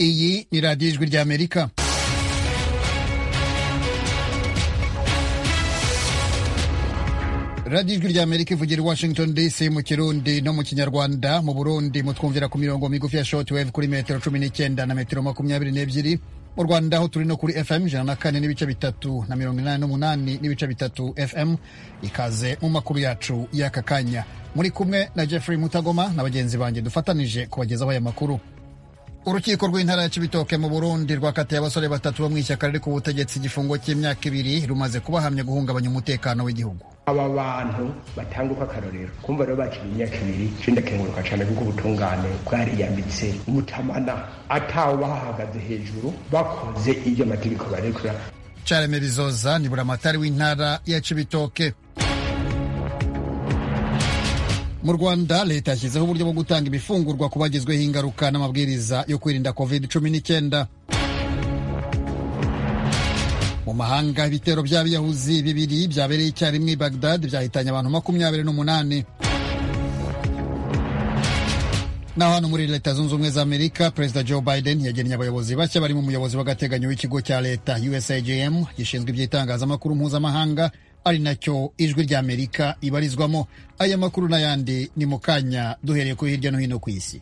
Iyi ni radiyo ijwi ry'Amerika. radiyo ijwi ry'Amerika ivugira i Washington DC mu Kirundi no mu Kinyarwanda. Mu Burundi mutwumvira ku mirongo migufi ya shortwave kuri metero 19 na metero 22. Mu Rwanda aho turi no kuri FM 104 n'ibice bitatu na 88 n'ibice bitatu FM. Ikaze mu makuru yacu y'aka kanya, muri kumwe na Jeffrey Mutagoma na bagenzi banjye dufatanije kubagezaho aya makuru. Urukiko rw'intara ya Cibitoke mu Burundi rwakatiye abasore batatu bo mw'ishyaka riri ku butegetsi igifungo cy'imyaka 2 rumaze kubahamya guhungabanya umutekano w'igihugu. Aba bantu batanguka akarorero kumva rero bakiri imyaka 2 cindakenguruka cyane kuko ubutungane bwariyambitse umutamana atawo bahagaze hejuru bakoze iyo mategeko barekura. Charles Bizoza ni buramatari w'intara ya Cibitoke. Mu Rwanda leta yashyizeho uburyo bwo gutanga ibifungurwa ku bagizweho ingaruka n'amabwiriza yo kwirinda COVID-19. Mu mahanga ibitero by'abiyahuzi bibiri byabereye icyarimwe i Baghdad byahitanye abantu 28. Naho hano muri Leta Zunze Ubumwe za Amerika, Perezida Joe Biden yagennye abayobozi bashya barimo umuyobozi w'agateganyo w'ikigo cya leta USAGM gishinzwe iby'itangazamakuru mpuzamahanga, ari nacyo ijwi ry'Amerika ibarizwamo. Aya makuru n'ayandi ni mu kanya, duhereye ku hirya no hino ku isi.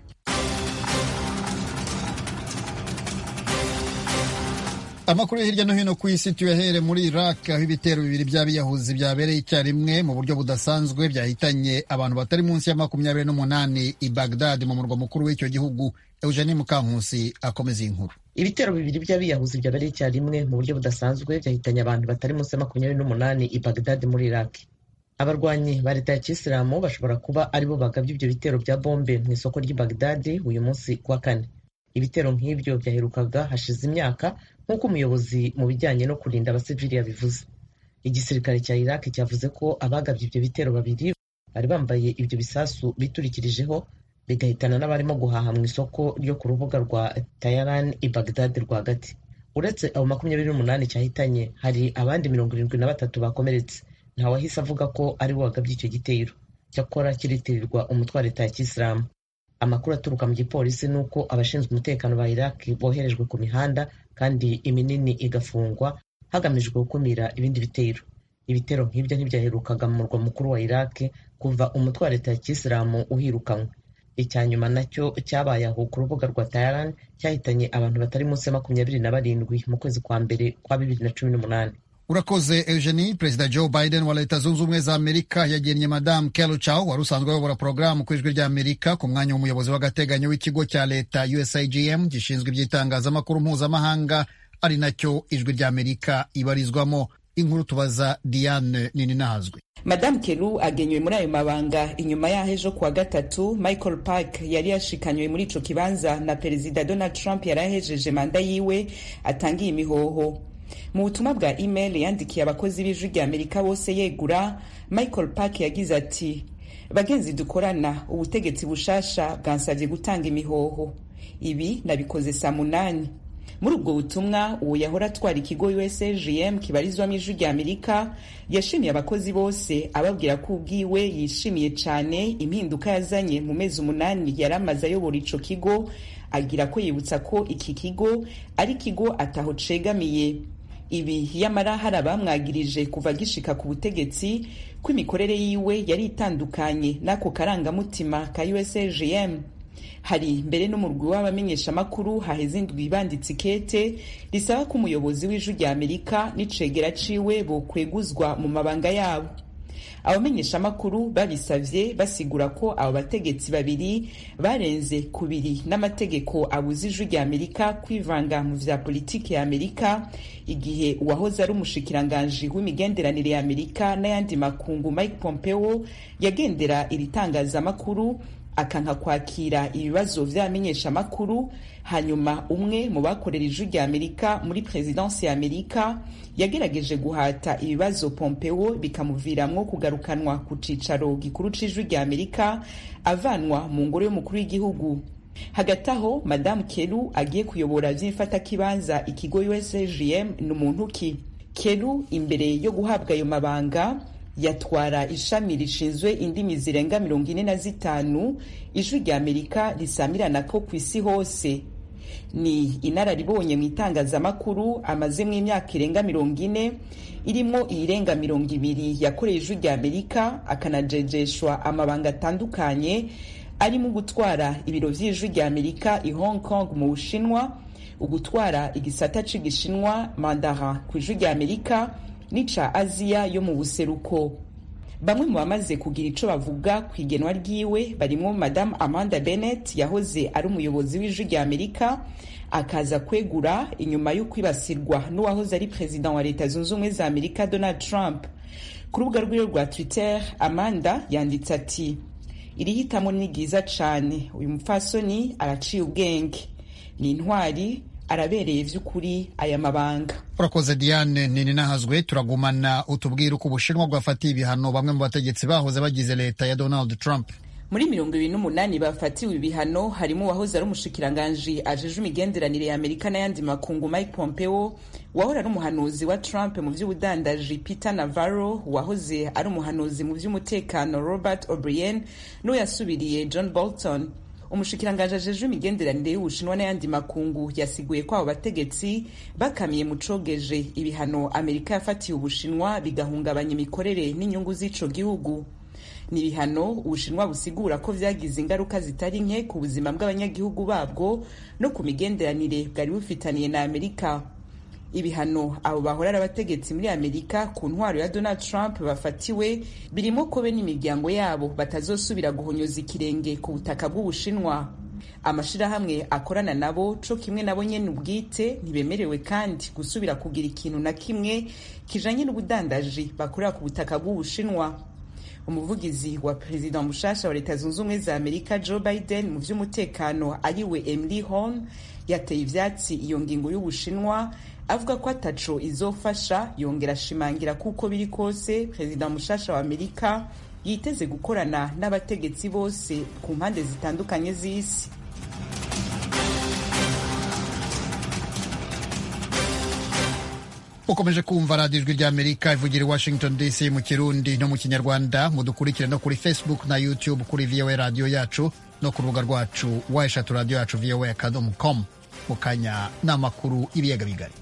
Amakuru hirya no hino ku isi tuyahere muri Iraq, aho ibitero bibiri by'abiyahuzi byabereye icyarimwe mu buryo budasanzwe byahitanye abantu batari munsi ya 28 i Baghdad mu murwa mukuru w'icyo gihugu. Eugenie Mukankusi akomeza inkuru. Ibitero bibiri by'abiyahuzi byabereye icyarimwe mu buryo budasanzwe byahitanye abantu batari munsi ya 28 i Baghdad muri Iraq. Abarwanyi ba leta ya Kisilamu bashobora kuba aribo bagabye ibyo bitero bya bombe mu isoko ry'i Baghdad uyu munsi kuwa kane. Ibitero nk'ibyo byaherukaga hashize imyaka, nk'uko umuyobozi mu bijyanye no kurinda abasivili yabivuze. Igisirikare cya Iraq cyavuze ko abagabye ibyo bitero babiri bari bambaye ibyo bisasu biturikirijeho bigahitana n'abarimo guhaha mu isoko ryo ku rubuga rwa Tehran i Baghdad rwagati. Uretse abo 28 cyahitanye, hari abandi 73 bakomeretse. Ntawahise avuga ko ari bo bagabye icyo gitero, cyakora kiritirirwa umutwe wa leta ya Kisilamu. Amakuru aturuka mu gipolisi ni uko abashinzwe umutekano ba Iraq boherejwe ku mihanda kandi iminini igafungwa hagamijwe gukumira ibindi bitero. Ibitero nk'ibyo ntibyaherukaga mu murwa mukuru wa Iraq kuva umutwe wa leta ya Kisilamu uhirukanwe. Icyanyuma nacyo cyabaye aho ku rubuga rwa Tehran, cyahitanye abantu batari munsi ya 27 mu kwezi kwa mbere kwa 2018. Urakoze Eugenie. Perezida Joe Biden wa Leta Zunze Ubumwe za Amerika yagennye Madame Kelly Chao wari usanzwe ayobora porogaramu ku ijwi ry'Amerika ku mwanya w'umuyobozi w'agateganyo w'ikigo cya leta USAGM gishinzwe iby'itangazamakuru mpuzamahanga, ari nacyo ijwi ry'Amerika ibarizwamo. Inkuru tubaza Diane Nininahazwe. Madame Kelly agenywe muri ayo mabanga inyuma yaho ejo kuwa gatatu Michael Park yari yashikanywe muri ico kibanza na Perezida Donald Trump yari ahejeje manda yiwe atangiye imihoho. Mu butumwa bwa email yandikiye abakozi b'ijwi ry'Amerika bose yegura, Michael Park yagize ati: bagenzi dukorana, ubutegetsi bushasha bwansabye gutanga imihoho. Ibi nabikoze saa 8. Muri ubwo butumwa, uwo yahora atwara ikigo USAGM kibarizwamo ijwi ry'Amerika yashimiye abakozi bose, ababwira ko ubwiwe yishimiye cyane impinduka yazanye mu mezi 8 yari amaze ayobora ico kigo, agira ko yibutsa ko iki kigo ari kigo ataho cegamiye. Ibi yamara hari abamwagirije kuva gishika ku butegetsi ko imikorere yiwe yari itandukanye n'ako karangamutima ka USAGM. Hari mbere n'umurwi w'abamenyesha makuru haheze indwi banditse ikete risaba ko umuyobozi w'ijwi ry'Amerika n'icegera ciwe bokweguzwa mu mabanga yabo. Abamenyesha makuru babisavye basigura ko abo bategetsi babiri barenze kubiri n'amategeko abuza ijwi ry'Amerika kwivanga mu vya politiki ya Amerika, igihe uwahoze ari umushikiranganje w'imigenderanire ya Amerika n'ayandi makungu Mike Pompeo yagendera iri tangazamakuru akanka kwakira ibibazo vy'amenyesha makuru. Hanyuma umwe mu bakorera ijwi ry'Amerika muri presidence ya Amerika yagerageje guhata ibibazo Pompeo bikamuviramwo kugarukanwa ku cicaro gikuru c'ijwi ry'Amerika, avanwa mu ngoro y'umukuru w'igihugu. Hagati aho Madame Kelly agiye kuyobora vy'imfata kibanza ikigo USAGM n'umuntu ki. Kelly imbere yo guhabwa ayo mabanga yatwara ishami rishinzwe indimi zirenga 45 ijwi ry'Amerika risamirana ko kw'isi hose. ni inararibonye mu itangazamakuru amazemo imyaka irenga 40 irimo irenga 20 yakoreye ijwi rya Amerika akanajejeshwa amabanga atandukanye arimo gutwara ibiro vy'ijwi rya Amerika i Hong Kong mu Bushinwa, ugutwara igisata c'igishinwa Mandarin ku ijwi rya Amerika nica Aziya yo mu buseruko. Bamwe mu bamaze kugira ico bavuga ku igenwa ryiwe barimo Madame Amanda Bennett yahoze ari umuyobozi w'ijwi rya Amerika akaza kwegura inyuma yo kwibasirwa n'uwahoze ari president wa Leta Zunze Ubumwe za Amerika Donald Trump. Ku rubuga rwiwe rwa Twitter, Amanda yanditse ati: "Iri hitamo ni ryiza cane, uyu mupfasoni araciye ubwenge, ni intwari, arabereye vy'ukuri aya mabanga." Urakoze Diane nini nahazwe. Turagumana utubwira uko Ubushinwa bwafatiye ibihano bamwe mu bategetsi bahoze bagize leta ya Donald Trump. Muri 28 bafatiwe ibihano harimo uwahoze ari umushikiranganji ajeje imigenderanire ya Amerika n'ayandi makungu Mike Pompeo, wahora ari umuhanuzi wa Trump mu vy'ubudandaji Peter Navarro, wahoze ari umuhanuzi mu vy'umutekano Robert O'Brien n'uyasubiriye John Bolton. Umushikiranganji ajeje imigenderanire y'Ubushinwa n'ayandi makungu yasiguye ko abo bategetsi bakamiye mucogeje ibihano Amerika yafatiye Ubushinwa bigahungabanya imikorere n'inyungu z'ico gihugu. Ni ibihano Ubushinwa busigura ko vyagize ingaruka zitari nke ku buzima bw'abanyagihugu babwo no ku migenderanire bwari bufitaniye na Amerika. Ibihano abo bahora ari abategetsi muri Amerika ku ntwaro ya Donald Trump bafatiwe birimo ko be n'imiryango yabo batazosubira guhonyoza ikirenge ku butaka bw'Ubushinwa. Amashirahamwe akorana nabo co kimwe nabo nyene ubwite ntibemerewe kandi gusubira kugira ikintu na kimwe kijanye n'ubudandaji bakorera ku butaka bw'Ubushinwa. Umuvugizi wa President mushasha wa Leta Zunze Ubumwe za Amerika Joe Biden mu vy'umutekano ariwe Emily Horn yateye ivyatsi iyo ngingo y'Ubushinwa avuga ko ataco izofasha, yongera ashimangira kuko biri kose President mushasha wa Amerika yiteze gukorana n'abategetsi bose ku mpande zitandukanye z'isi. Ukomeje kumva radiyo ijwi rya Amerika ivugira i Washington DC mu Kirundi no mu Kinyarwanda. Mudukurikire no kuri Facebook na YouTube kuri VOA radio yacu no ku rubuga rwacu wa radio yacu voa.com. Mu kanya n'amakuru ibiyaga bigari.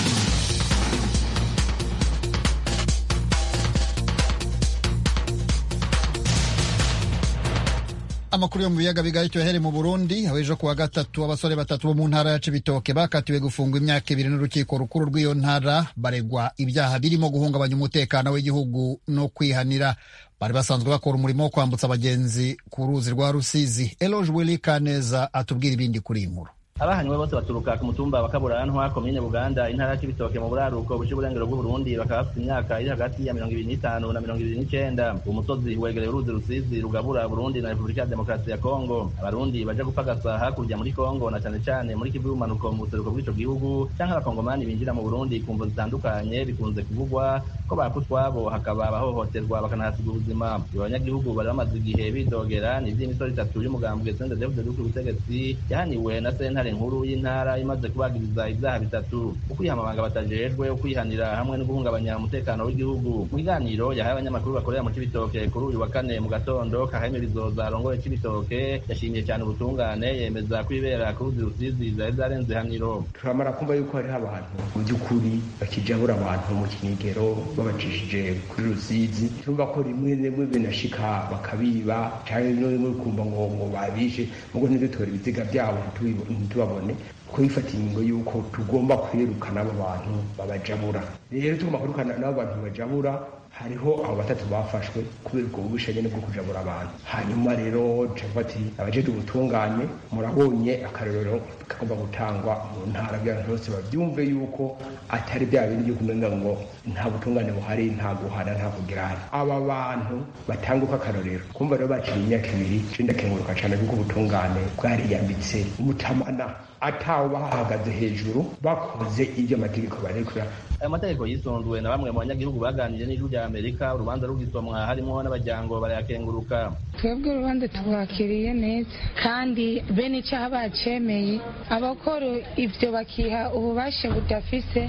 Amakuru yo mu biyaga bigari cyohere mu Burundi, abejo kuwa gatatu abasore batatu bo mu ntara ya Cibitoke bakatiwe gufungwa imyaka 2 n'urukiko rukuru rw'iyo ntara baregwa ibyaha birimo guhungabanya umutekano w'igihugu no kwihanira. Bari basanzwe bakora umurimo wo kwambutsa abagenzi ku ruzi rwa Rusizi. Eloge Willy Kaneza atubwira ibindi kuri inkuru. Abahanywe bose baturuka ku mutumba wa Kaburantwa komine Buganda intara ya Cibitoke mu buraruko bush'uburengero bw'u Burundi bakaba bafite imyaka iri hagati ya 25 na 29. Umusozi wegereye uruzi Rusizi rugabura Burundi na Republika ya Demokarasi ya Kongo. Abarundi baje gupagasa hakurya muri Kongo na cyane muri Kivu y'umanuko mu buseruko bw'ico gihugu canke abakongomani binjira mu Burundi ku mvo zitandukanye bikunze kuvugwa ko bakutwabo hakaba abahohoterwa bakanahasiga ubuzima. Abanyagihugu bari bamaze igihe bidogera n'ivy'imisoro 3 y'umugambwe CNDD-FDD w'ubutegetsi yahaniwe na sentare nkuru y'intara imaze kubagiriza ibyaha 3: ukwihama batajejwe, ukwihanira hamwe no guhungabanya umutekano w'igihugu. Mu kiganiro yahaye abanyamakuru bakorera mu Cibitoke kuri uyu wa kane mu gatondo, Kaheme Bizoza arongoye Cibitoke yashimiye cyane ubutungane, yemeza kwibera ku ruzi Rusizi zarenze haniro. Turamara kumva yuko hari abantu mu by'ukuri bakijabura abantu mu kinigero babacishije kuri Rusizi. Tumva ko rimwe rimwe binashika bakabiba cyane no kumva ngo babije ngo ntidutora ibiziga byabo babone ko ifata ingingo yuko tugomba kwirukana abo bantu babajabura. Rero tugomba kwirukana n'abo bantu babajabura. Hariho abo batatu bafashwe kubera ubwo bushanye bwo kujabura abantu. Hanyuma rero Javati abajeje ubutunganye murabonye akarorero kagomba gutangwa mu ntara by'abantu bose babyumve yuko atari bya bintu byo kumenga ngo nta butungane buhari, nta guhana, nta kugirana. Aba bantu batanguka akarorero kumva rero bacira imyaka 2 cinda kenguruka cyane kuko ubutungane bwariyambitse umutamana ataho bahagaze hejuru bakoze ibyo amategeko barekura. Aya mategeko yisonzwe na bamwe mu banyagihugu baganiriye n'ijwi rya Amerika. Urubanza rugisomwa harimo n'abajyango barayakenguruka. Twebwe urubanza twakiriye neza kandi bene icyaha bacemeye, abakora ibyo bakiha ububasha budafise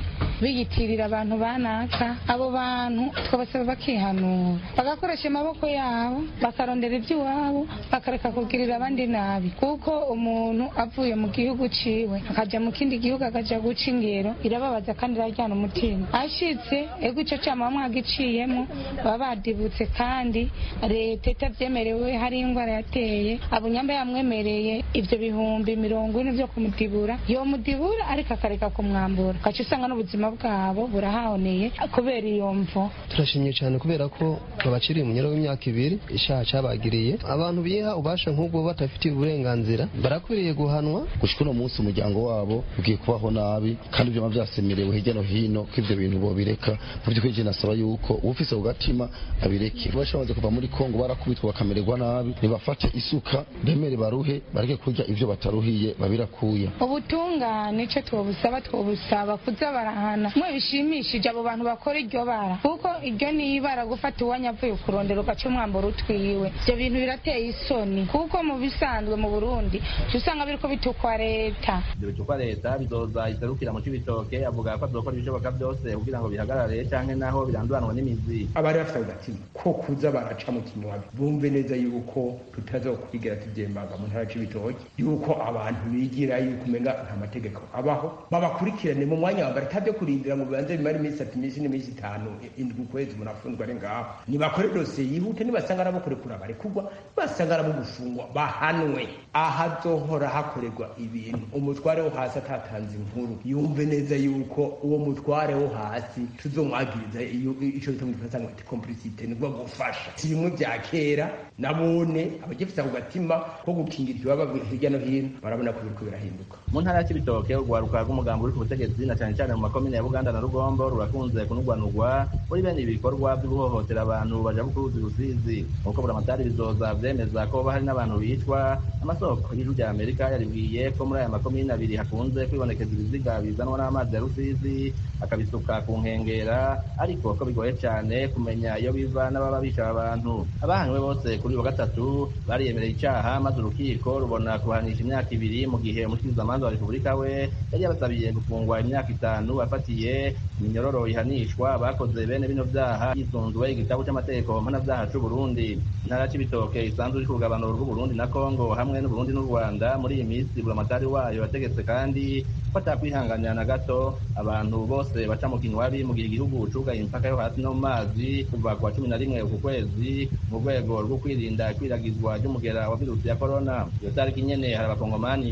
biyitirira abantu banaka. Abo bantu twabasaba bakihanura bagakoresha amaboko yabo bakarondera iby'iwabo bakareka kugirira abandi nabi, kuko umuntu avuye mu gihugu ciwe akaja mu kindi gihugu akaja guca ingero irababaza kandi irajyana umutima. Ashitse ego ico cama mwagiciyemo baba badibutse, kandi leta itavyemerewe hari ingwara yateye abunyamba yamwemereye ivyo bihumbi 40 vyo kumudibura, yo mudibura ariko akareka kumwambura, ugaca usanga n'ubuzima bwabo burahahoneye kubera iyo mvo. Turashimye cyane kubera ko babaciriye umunyoro w'imyaka 2 ishaha cabagiriye. Abantu biha ubasha nk'ubwo batafitiye uburenganzira barakwiriye guhanwa. Gushika no munsi umuryango wabo ugiye kubaho nabi, kandi ibyo bavyasemerewe hirya no hino ko ivyo bintu bo bireka. Mu by'ukuri je nasaba yuko ufise ugatima abireke. Bashamaze kuva muri Kongo barakubitwa bakamererwa nabi, nibafate isuka bemere baruhe, bareke kurya ivyo bataruhiye babirakuye. Ubutungane ico twobusaba kuza barahana mwe bishimishije abo bantu bakora iryo bara, kuko iryo ni ibara gufata uwanyavuye kurondera ugaca umwambaro utwiwe. Ivyo bintu birateye isoni, kuko mu bisanzwe mu Burundi usanga biriko bitukwa leta. Ibyo bitukwa leta bizoza iserukira mu Cibitoke, avuga ko azokora ibishoboka byose kugira ngo bihagarare canke naho biranduranwa n'imizi. Abari bafite agatima ko kuza baraca mu kinywabi bumve neza yuko tutazokwigira tuvyembaga mu ntara Cibitoke, yuko abantu bigira yuko umenga nta mategeko abaho, babakurikirane mu mwanya wambara tabyo kurindira ngo bibanze bimara iminsi 3 n'imisi 5 indwi ukwezi munafundwa ari ngaho. Nibakore dosiye yihute, nibasanga arabokore kurabare kugwa, nibasanga arabo gufungwa bahanwe. Aha zohora hakorerwa ibintu umutware wo hasi atatanze inkuru yumve neza yuko uwo mutware wo hasi tuzomwagiriza ico bita mu Faransa ngo complicité, nibwo gufasha. Si bimwe bya kera nabone abagifite ku gatima ko gukingira ibaba hirya no hino, barabona ko biriko birahinduka. Mu ntara ya Cibitoke urwaruka rw'umugambi uri ku butegetsi na cyane cyane mu makomine ya Buganda na Rugombo rurakunze kunugwanugwa muri bene ibikorwa byo guhohotera abantu baja kuruzi Rusizi. Uko buramatari bizoza vyemeza ko hari n'abantu bicwa. Amasoko y'Ijuru rya Amerika yaribwiye ko muri aya makomine abiri hakunze kwibonekeza ibiziga bizanwa n'amazi ya Rusizi akabisuka ku nkengera, ariko ko bigoye cyane kumenya iyo biva n'ababa bica abantu. Abahanywe bose kuri wa gatatu bariyemereye icyaha, maze urukiko rubona kubahanisha imyaka 2 mu gihe umushikirizamanza wa Repubulika we yari yabasabiye gufungwa imyaka 5 afatiye iminyororo ihanishwa bakoze bene bino vyaha yisunzwe igitabo cy'amategeko mpanavyaha c'u Burundi. Intara Cibitoke isanzwe iri ku rugabano rw'u Burundi na Kongo hamwe n'u Burundi n'u Rwanda. Muri iyi minsi buramatari wayo yategetse kandi ko atakwihanganira na gato abantu bose baca mu kinywabi mu gihe igihugu cugaye impaka yo hasi no mu mazi kuva ku wa 11 uku kwezi mu rwego rwo kwirinda ikwiragizwa ry'umugera wa virusi ya corona. Iyo tariki nyene hari abakongomani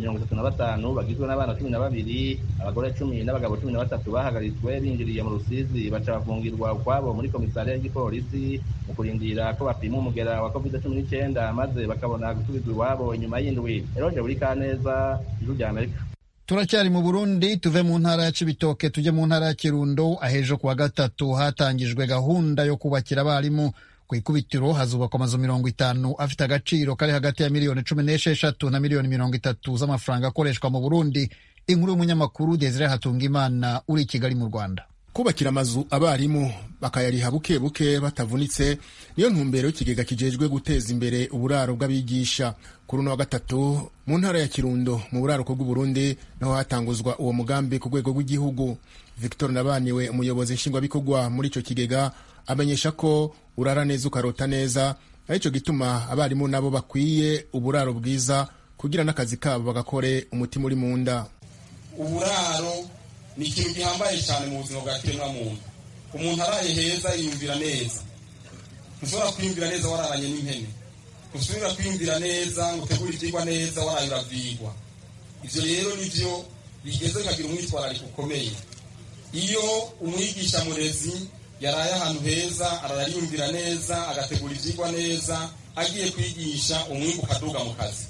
35 bagizwe n'abana 12, abagore 10 n'abagabo 13 bahagaritswe binjiriye mu Rusizi baca bafungirwa ukwabo muri komisariya y'igipolisi mu kurindira ko bapima umugera wa COVID-19 maze bakabona gusubizwa iwabo inyuma y'indwi. Eroje buri kaneza, Ijuru rya Amerika. Turacyari mu Burundi, tuve mu ntara ya Cibitoke tuje mu ntara ya Kirundo. Ahejo kuwa gatatu hatangijwe gahunda yo kubakira abarimu. Ku ikubitiro hazubakwa amazu 50 afite agaciro kari hagati ya miliyoni 16 na miliyoni 30 z'amafaranga akoreshwa mu Burundi. Inkuru y'umunyamakuru Desire Hatungimana uri i Kigali mu Rwanda. Kubakira amazu abarimu bakayariha buke buke batavunitse niyo ntumbero y'ikigega kijejwe guteza imbere uburaro bw'abigisha. Kuri wa gatatu mu ntara ya Kirundo mu buraruko bw'u Burundi naho hatanguzwa uwo mugambi ku rwego rw'igihugu. Victor Nabaniwe umuyobozi nshingwabikorwa muri ico kigega amenyesha ko urara neza ukarota neza, arico gituma abarimu nabo bakwiye uburaro bwiza kugira n'akazi kabo bagakore umutima uri mu nda. Uburaro ni ikintu gihambaye cyane mu buzima bwa kiremwamuntu. Umuntu araye heza yiyumvira neza. Ntushobora kwiyumvira neza wararanye n'impene, ntushobora kwiyumvira neza ngo utegure ivyigwa neza waraye uravyigwa. Ivyo rero nivyo bigeze bikagira umwitwarariko ukomeye. Iyo umwigisha murezi yaraye ahantu heza arariyumvira neza agategura ivyigwa neza, agiye kwigisha umwimbu ukaduga mu kazi.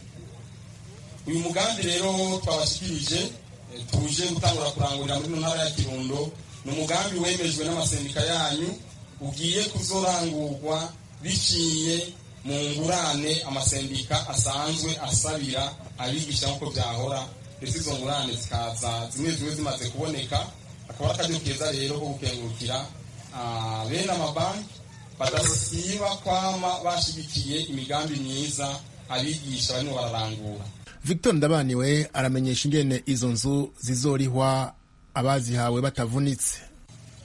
Uyu mugambi rero twabashikirije tuje gutangura kurangurira muri ntara ya Kirundo ni umugambi wemejwe n'amasendika yanyu ugiye kuzorangurwa biciye mu ngurane amasendika asanzwe asabira abigisha nk'uko byahora, ndetse izo ngurane zikaza zimwe zimaze kuboneka. Akaba akaryo keza rero ko gukengurukira bene amabanki badasiba kwama bashigikiye imigambi myiza abigisha barimo bararangura. Victor Ndabaniwe aramenyesha ingene izo nzu zizorihwa abazihawe batavunitse.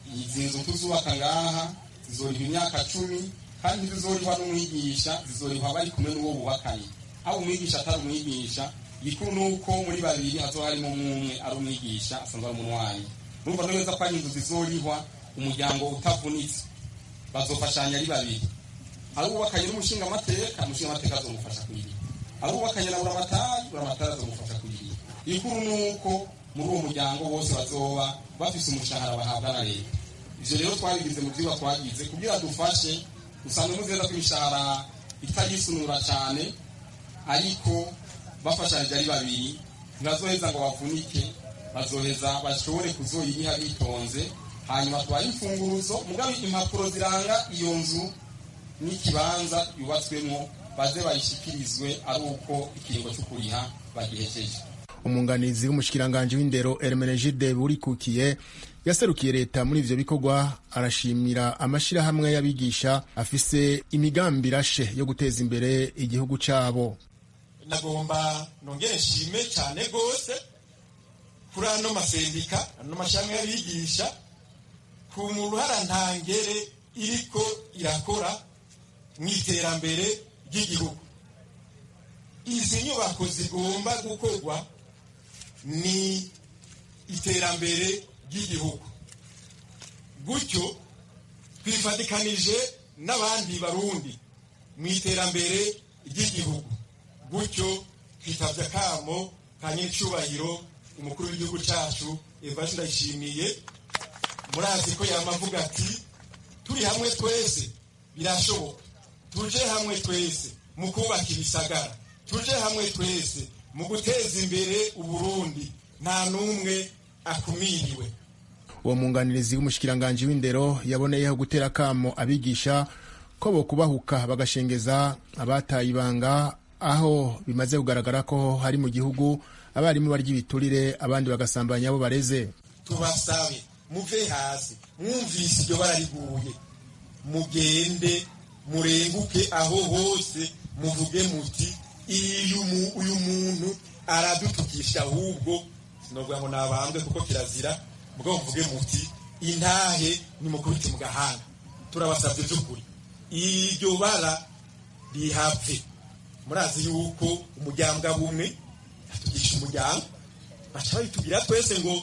izi nzu tuzubaka ngaha zizorihwa imyaka 10 kandi ntizizorihwa n'umwigisha, zizorihwa bari kumwe n'uwo bubakanye. Aho umwigisha atari umwigisha, gikuru nuko muri babiri hazo harimo umwe ari umwigisha asanzwe ari umunwanyi. Urumva neza ko ari inzu zizorihwa umuryango utavunitse, bazofashanya ari babiri. Ari ubakanye n'umushinga amateka azomufasha kuyiriha. Ari ubakanye na buramatari azomufasha kuyiriha. Gikuru nuko muri uwo muryango bose bazoba bafise umushahara bahabwa na leta. Ivyo rero twabigize mu vyigwa twagize kugira dufashe, usanzwe muzeza ko imishahara itagisunura cyane, ariko bafashanyije ari babiri ntibazoheza ngo bavunike, bazoheza bashobore kuzoyiriha bitonze, hanyuma tubaye imfunguruzo mugabe impapuro ziranga iyo nzu n'ikibanza yubatswemo baze bayishikirizwe ari uko ikiringo cyo kuriha bagihejeje. Umunganizi w'umushikiranganje w'indero Hermenegilde Burikukiye yaserukiye leta muri ivyo bikorwa, arashimira amashirahamwe y'abigisha afise imigambi rashe yo guteza imbere igihugu cabo. Nagomba nongere nshime cyane gose kuri ano masendika, ano mashami y'abigisha ku ruhara ntangere iriko irakora mu iterambere ry'igihugu. Izi nyubako zigomba gukorwa ni iterambere ry'igihugu, gutyo twifatikanije n'abandi barundi mu iterambere ry'igihugu, gutyo twitavye akamo ka nyiricubahiro umukuru w'igihugu cacu Evariste Ndayishimiye. Murazi ko yamavuga ati turi hamwe twese birashoboka, tuje hamwe twese mu kubaka ibisagara, tuje hamwe twese mu guteza imbere Uburundi, nta numwe akumiriwe. Uwo munganirizi w'umushikiranganje w'indero yaboneyeho gutera kamo abigisha ko bo kubahuka bagashengeza abataye ibanga, aho bimaze kugaragara ko hari mu gihugu abarimu barya ibiturire abandi bagasambanya abo bareze. Tubasabe muve hasi, mwumvise iryo barariguye, mugende murenguke aho hose muvuge muti uyu muntu aradutukisha, ahubwo sinovuga ngo nabambwe kuko kirazira, mugabo muvuge muti intahe ni mukubiti mu gahanga. Turabasabye by'ukuri iryo bara rihave. Murazi yuko umuryango bumwe atugisha umuryango, baca babitugira twese ngo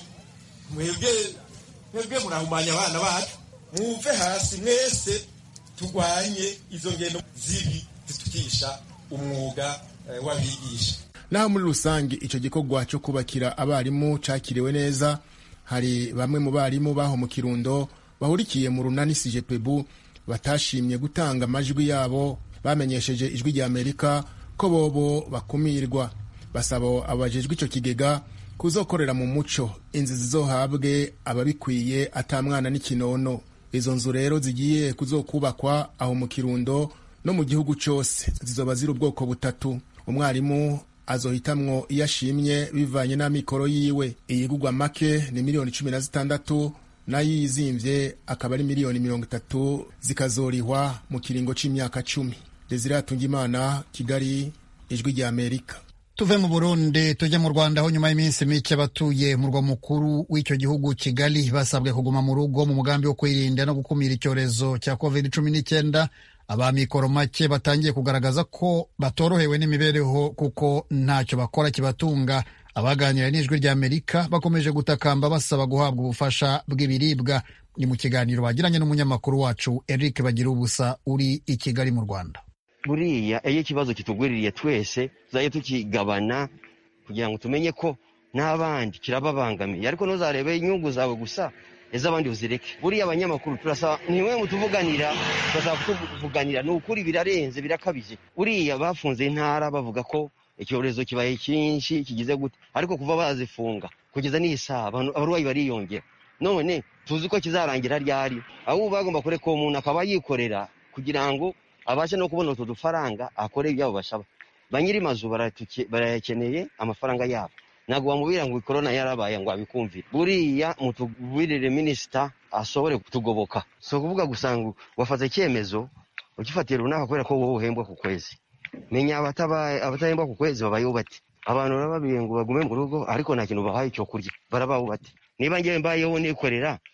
mwebwe murahumanya abana bacu. Muve hasi mwese tugwanye izo ngendo zibi zitukisha umwuga w'abigisha. Naho muri rusange ico gikorwa cyo kubakira abarimu cakiriwe neza, hari bamwe mu barimu baho mu Kirundo bahurikiye mu runani CGPB batashimye gutanga amajwi yabo, bamenyesheje ijwi rya Amerika ko bobo bakumirwa. Basaba abajejwe ico kigega kuzokorera mu muco, inzu zizohabwe ababikwiye atamwana n'ikinono. Izo nzu rero zigiye kuzokubakwa aho mu Kirundo no mu gihugu cyose, zizoba ziri ubwoko butatu. Umwarimu azohitamwo iyo ashimye bivanye n'amikoro yiwe. Iyigugwa make ni miliyoni 16, nayo yizimvye akaba ari miliyoni 30, zikazorihwa mu kiringo c'imyaka 10. Desire Atungimana, Kigali, ijwi rya Amerika. Tuve mu Burundi tujye mu Rwanda, aho nyuma y'iminsi mike abatuye murwa mukuru w'icyo gihugu Kigali basabwe kuguma mu rugo mu mugambi wo kwirinda no gukumira icyorezo cya COVID-19. Abamikoro make batangiye kugaragaza ko batorohewe n'imibereho kuko ntacyo bakora kibatunga. Abaganira n'ijwi rya Amerika bakomeje gutakamba basaba guhabwa ubufasha bw'ibiribwa. Ni mu kiganiro bagiranye n'umunyamakuru wacu Eric Bagirubusa uri i Kigali mu Rwanda. Buriya iyo ikibazo kitugwiririye twese tuzaye tukigabana kugira ngo tumenye ko n'abandi kirababangamiye, ariko ntuzarebe inyungu zawe gusa ez'abandi uzireke. Buriya abanyamakuru turasaba niwe mutuvuganira, turasaba kutuvuganira, ni ukuri birarenze birakabije. Buriya bafunze intara bavuga ko icyorezo kibaye cyinshi kigize gute, ariko kuva bazifunga kugeza n'isaha abarwayi bariyongera. None tuzi ko kizarangira ryari, aho bagomba kureka umuntu akaba yikorera kugira ngo abashe no kubona utu dufaranga akore ibyabo bashaba. Banyiri mazu barayakeneye amafaranga yabo, ntabwo bamubwira ngo corona yarabaye ngo abikumvire. Buriya mutubwirire minisita ashobore kutugoboka, so kuvuga gusanga wafata icyemezo ugifatira runaka kubera ko wowe uhembwa ku kwezi. Menya abatahembwa ku kwezi babayeho bati, abantu barababiye ngo bagume mu rugo ariko nta kintu bahaye cyo kurya, barabaho bati. Niba ngiye mbayeho nikorera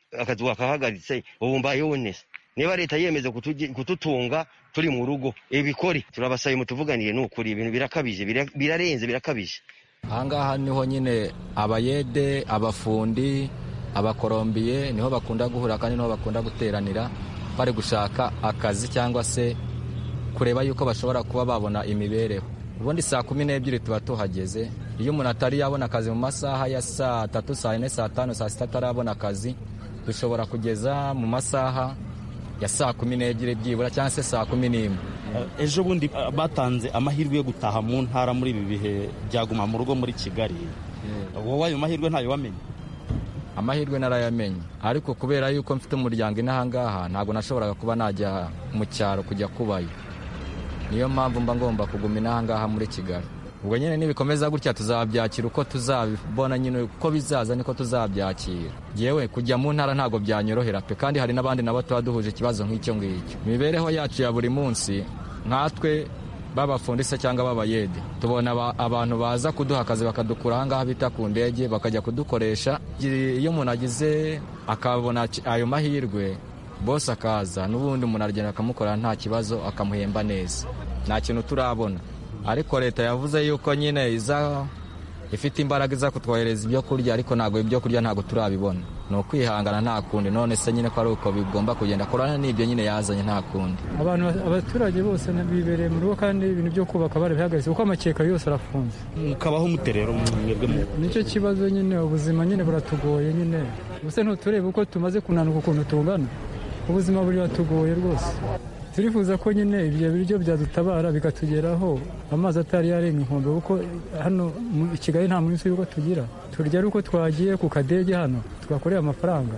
akazi wakahagaritse ubu mbayeho neza. Niba leta yemeze kututunga turi mu rugo ibikore turabasaye mutuvuganire n'ukuri ibintu birakabije birarenze birakabije. Ahangaha niho nyine abayede abafundi abakolombiye niho bakunda guhura kandi niho bakunda guteranira bari gushaka akazi cyangwa se kureba yuko bashobora kuba babona imibereho. Ubundi saa 12 tuba tuhageze. Iyo umuntu atari yabona akazi mu masaha ya saa 3 saa 4 saa 5 saa 6 atarabona akazi dushobora kugeza mu masaha ya saa 12 byibura cyangwa se saa 11. Ejo bundi batanze amahirwe yo gutaha mu ntara muri ibi bihe byaguma mu rugo muri Kigali. Wowe ayo mahirwe ntayo wamenye? Amahirwe narayamenye ariko kubera yuko mfite umuryango inahangaha ntago nashoboraga kuba najya mu cyaro kujya kubayo. Niyo mpamvu mba ngomba kuguma inahangaha muri Kigali. Ubwo nyine nibikomeza gutya tuzabyakira uko tuzabibona nyine uko bizaza niko tuzabyakira. Yewe kujya mu ntara ntago byanyorohera pe kandi hari nabandi nabo tuba duhuje ikibazo nk'icyo ngicyo. Imibereho yacu ya buri munsi nkatwe babafundise cyangwa babayede tubona abantu baza kuduha akazi bakadukura ahangaha bita ku ndege bakajya kudukoresha. Iyo umuntu agize akabona ayo mahirwe bose akaza n'ubundi umuntu aragenda akamukorera nta kibazo akamuhemba neza. Nta kintu turabona ariko leta yavuze yuko nyine iza ifite imbaraga iza kutwohereza ibyo kurya ariko ntago ibyo kurya ntago turabibona. No kwihangana nta kundi none se nyine ko ari uko bigomba kugenda korana n'ibyo nyine yazanye nta kundi. Abaturage bose nabibereye mu rugo kandi ibintu byo kubaka barabihagaze uko amakeka yose arafunze. Mukabaho muterero mwebwe mu. Nicyo kibazo nyine ubuzima nyine buratugoye nyine. Ubuse ntuturebe uko tumaze kunanuka ukuntu tungana. Ubuzima buri batugoye rwose. Turifuza ko nyine ibyo biryo byadutabara bikatugeraho amazi atari yarenga inkombe kuko hano mu Kigali nta munsi yuko tugira. Turya uko twagiye ku kadege hano tugakorera amafaranga.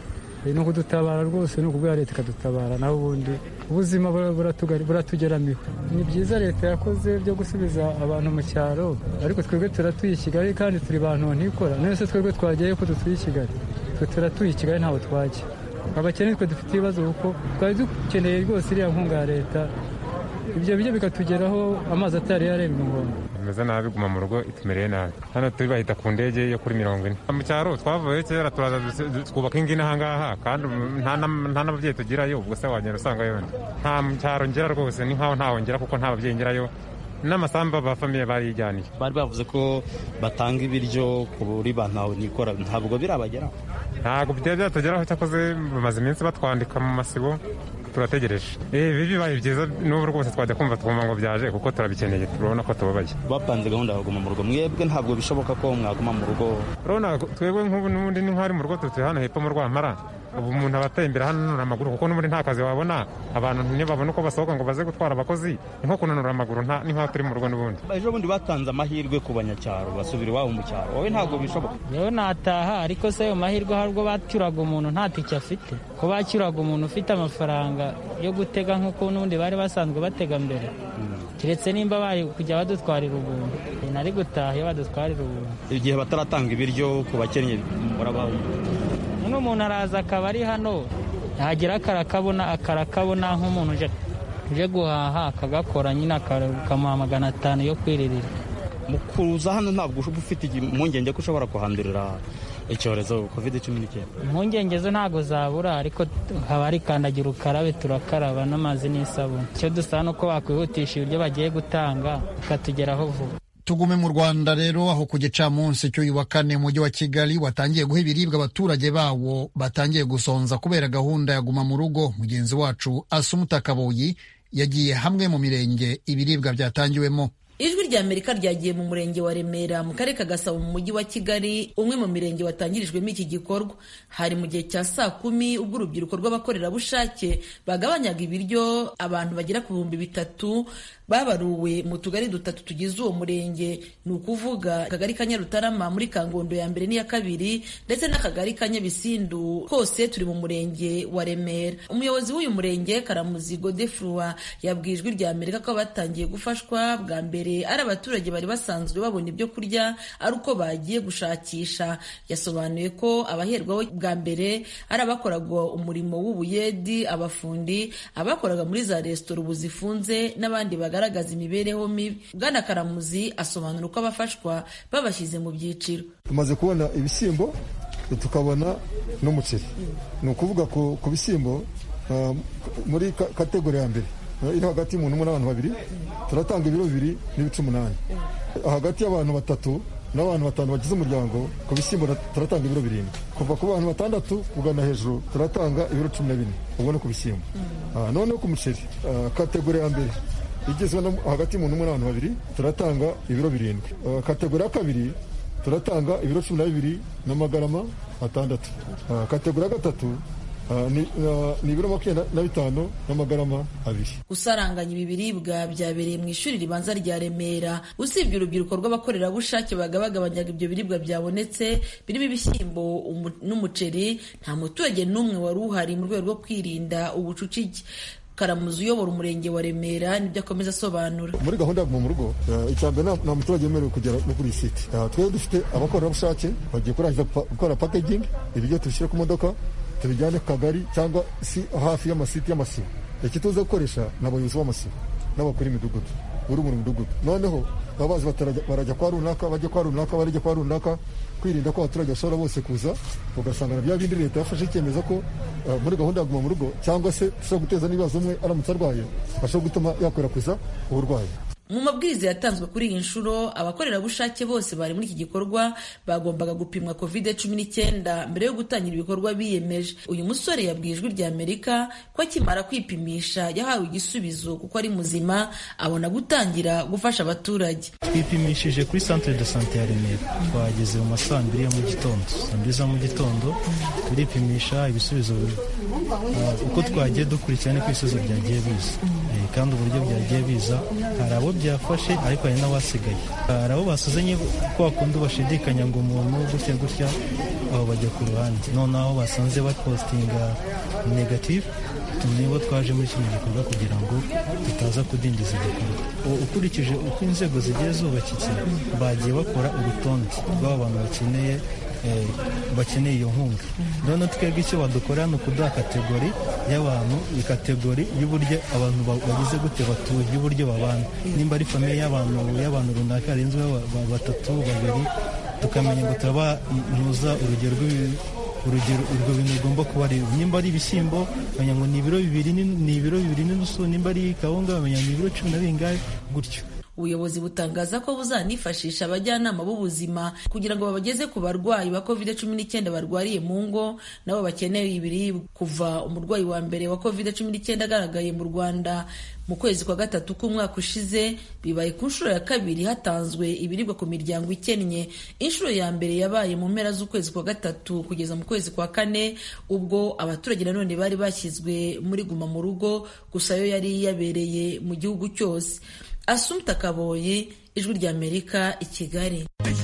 No kudutabara rwose no kubwa leta ikadutabara naho ubundi ubuzima buratugeramiwe. Ni byiza leta yakoze byo gusubiza abantu mu cyaro ariko twebwe turatuye Kigali kandi turi bantu ntikora. Nese twebwe twagiye ko dutuye Kigali. Twe turatuye Kigali ntaho twagiye. Abakene twe dufite ibibazo kuko twari dukeneye rwose iriya nkunga ya leta ibyo bijye bikatugeraho amazi atari yarenga inkombe. Bimeze nabi guma mu rugo itumereye nabi. Hano turi bahita ku ndege yo kuri 40. Mu cyaro twavuye kera turaza twubaka ingina ahangaha kandi nta n'ababyeyi tugirayo ubwo se wagenda usanga yone. Nta mu cyaro ngera rwose ni nkaho ntawongera kuko nta babyeyi ngerayo. N'amasamba ba famille barijyaniye. Bari bavuze ko batanga ibiryo kuri bantu nikora ntabwo birabageraho. Ntabwo byatugeraho cyakoze bamaze iminsi batwandika mu masibo turategereje. Bibaye byiza n'ubu rwose twajya kumva twumva ngo byaje kuko turabikeneye turabona ko tubabaye. Bapanze gahunda yo kuguma mu rugo mwebwe ntabwo bishoboka ko mwaguma mu rugo. Urabona twebwe nk'ubu n'ubundi ni nk'ari mu rugo tutuye hano hepfo mu Rwampara. Ubu umuntu abateye imbere hano nura amaguru kuko n'ubundi nta kazi wabona abantu ntibabona uko basohoka ngo baze gutwara abakozi nko kunanura amaguru ni nka turi mu rugo n'ubundi. Ejo bundi batanze amahirwe ku banyacyaro basubira iwabo mu cyaro wowe ntabwo bishoboka. Yewe nataha ariko se ayo mahirwe harwo bacyuraga umuntu nta tike afite ko bacyuraga umuntu ufite amafaranga yo gutega nk'uko n'ubundi bari basanzwe batega mbere. Kiretse nimba bari kujya badutwarira ubuntu nari gutaha iyo badutwarira ubuntu. Igihe bataratanga ibiryo ku bakennye murabaho. Umuntu araza akaba ari hano yagira akarakabona nk'umuntu uje guhaha akagakora nyine akamuha 500 yo kwiririra. Mu kuza hano ntabwo ufite impungenge ko ushobora kuhandurira icyorezo COVID-19. Impungenge zo ntabwo zabura ariko haba ari kandagira ukarabe turakaraba n'amazi n'isabune. Icyo dusaba nuko bakwihutisha ibyo bagiye gutanga ikatugeraho vuba. Tugume mu Rwanda rero aho ku gicamunsi cy'uyu wa kane mu mujyi wa Kigali watangiye guha ibiribwa abaturage bawo batangiye gusonza kubera gahunda ya guma mu rugo. Mugenzi wacu Asumuta Kaboyi yagiye hamwe mu mirenge ibiribwa byatangiwemo. Ijwi rya Amerika ryagiye mu murenge wa Remera mu karere ka Gasabo mu mujyi wa Kigali umwe mu mirenge watangirijwemo iki gikorwa. Hari mu gihe cya saa 10 ubwo urubyiruko rw'abakorerabushake bagabanyaga ibiryo abantu bagera ku 3,000 babaruwe mu tugari 3 tugize uwo murenge, ni ukuvuga akagari ka Nyarutarama muri Kangondo ya mbere n'iya kabiri ndetse n'akagari ka Nyabisindu, kose turi mu murenge wa Remera. Umuyobozi w'uyu murenge Karamuzi Godefroid yabwiye Ijwi rya Amerika ko batangiye gufashwa bwa mbere ari abaturage bari basanzwe babona ibyo kurya ari uko bagiye gushakisha. Yasobanuye ko abaherwaho bwa mbere ari abakoraga umurimo w'ubuyedi, abafundi, abakoraga muri za resitora ubu zifunze n'abandi bagaragaza imibereho mibi. Bwana Karamuzi asobanura uko abafashwa babashyize mu byiciro. Tumaze kubona ibishyimbo tukabona n'umuceri. Ni ukuvuga ku bishyimbo muri kategori ya mbere iri hagati y'umuntu umwe n'abantu babiri turatanga ibiro 2 n'ibice 8. Hagati y'abantu 3 n'abantu 5 bagize umuryango ku bishyimbo turatanga ibiro 7. Kuva ku bantu 6 kugana hejuru turatanga ibiro 14. ubwo no ku bishyimbo. None ku muceri kategori ya mbere igizwe hagati y'umuntu umwe n'abantu babiri turatanga ibiro 7. Kategori ya kabiri turatanga ibiro 12 n'amagarama 6. Kategori ya gatatu ni ibiro 25 n'amagarama 2. Gusaranganya ibi biribwa byabereye mu ishuri ribanza rya Remera. Usibye urubyiruko rw'abakorerabushake bagabanyaga ibyo biribwa byabonetse birimo ibishyimbo n'umuceri, nta muturage n'umwe wari uhari mu rwego rwo kwirinda ubucucike. Karamuzi uyobora umurenge wa Remera nibyo akomeza asobanura. Muri gahunda mu rugo icyambere nta muturage yemerewe kugera no kuri site. Twebwe dufite abakorerabushake bagiye kurangiza gukora packaging, ibyo tubishyira ku modoka tubijyane ku kagari cyangwa si hafi y'amasite y'amasibo. Iki tuza gukoresha n'abayobozi b'amasibo n'abakora imidugudu uri mu mudugudu. Noneho abazi barajya kwa runaka, bajya kwa runaka, barajya kwa runaka, kwirinda ko abaturage bashobora bose kuza ugasanga bya bindi leta yafashe icyemezo ko muri gahunda yaguma mu rugo cyangwa se ushobora guteza n'ibibazo umwe aramutse arwaye ashobora gutuma yakwirakwiza uburwayi. Mu mabwiriza yatanzwe kuri iyi nshuro, abakorerabushake bose bari muri iki gikorwa bagombaga gupimwa COVID-19 mbere yo gutangira ibikorwa biyemeje. Uyu musore yabwiye Ijwi rya Amerika ko akimara kwipimisha yahawe igisubizo kuko ari muzima, abona gutangira gufasha abaturage. Twipimishije kuri Centre de Santé ya Remera, twageze mu masaa 2 ya mu gitondo. Saa mu gitondo turipimisha ibisubizo uko twagiye dukurikirana ko ibisubizo byagiye biza, kandi uburyo byagiye biza hari abo byafashe ariko hari n'abasigaye. Hari abo basuzanye ko bakunda bashidikanya ngo umuntu gutya aho bajya ku ruhande, noneho basanze bapostinga negative nibo twaje muri kino gikorwa kugira ngo tutaza kudindiza igikorwa. Ukurikije uko inzego zigiye zubakitse bagiye bakora urutonde rw'abantu bakeneye iyo nkunga. None twebwe icyo badukorera ni ukuduha kategori y'abantu, kategori y'uburyo abantu bagize gute batuye, y'uburyo babana. Nimba ari famiye y'abantu runaka arenzwe 3 2, tukamenya ngo turabanuza urugero urwo bintu ugomba kuba ari. Nimba ari ibishyimbo bamenya ngo ni ibiro 2 n'inusu, nimba ari kawunga bamenya ni ibiro 10 na bingahe gutyo. Ubuyobozi butangaza ko buzanifashisha abajyanama b'ubuzima kugira ngo babageze ku barwayi ba COVID-19 barwariye mu ngo nabo bakeneye ibiribwa. Kuva umurwayi wa mbere wa COVID-19 agaragaye mu Rwanda mu kwezi kwa 3 k'umwaka ushize, bibaye ku nshuro ya kabiri hatanzwe ibiribwa ku miryango ikennye. Inshuro ya mbere yabaye mu mpera z'ukwezi kwa 3 kugeza mu kwezi kwa 4, ubwo abaturage nanone bari bashyizwe muri guma mu rugo, gusa yo yari yabereye mu gihugu cyose. Assumpta Kaboyi, Ijwi rya Amerika, i Kigali.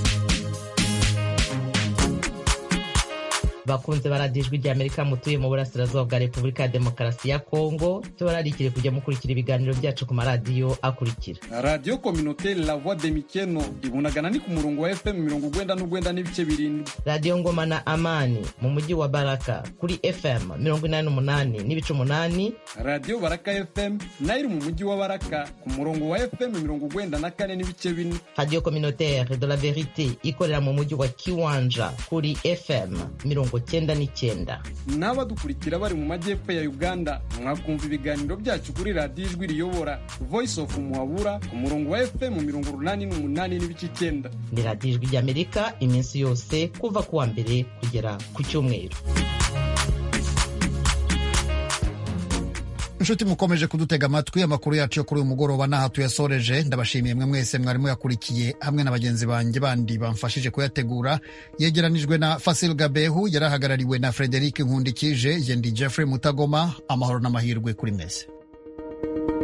Bakunze baradiyo Ijwi rya Amerika mutuye mu burasirazuba bwa Repubulika ya Demokarasi ya Kongo, tubararikire kujya mukurikira ibiganiro byacu ku maradiyo akurikira: Radio Communautaire La Voix de Mikeno ibunagana ni ku murongo wa FM 99 n'ibice 7. Radio Ngoma na Amani mu mujyi wa Baraka kuri FM 88 n'ibice 8. Radio Baraka FM nayo mu mujyi wa Baraka ku murongo wa FM 94 n'ibice 4. Radio Communautaire de la Vérité ikorera mu mujyi wa Kiwanja kuri FM 99. N'abadukurikira bari mu majyepfo ya Uganda mwakumva ibiganiro byacu kuri Radio Ijwi riyobora Voice of Muhabura ku murongo wa FM 88 n'ibice 9. Ni Radio Ijwi rya Amerika iminsi yose kuva kuwa mbere kugera ku cyumweru. Inshuti mukomeje kudutega amatwi, amakuru yacu yo kuri uyu mugoroba n'aha tuyasoreje. Ndabashimiye mwe mwese mwarimu yakurikiye hamwe na bagenzi banjye bandi bamfashije kuyategura. Yegeranijwe na Fasil Gabehu, yarahagarariwe na Frederic Nkundikije. Jendi Jeffrey Mutagoma. Amahoro n'amahirwe kuri mwese.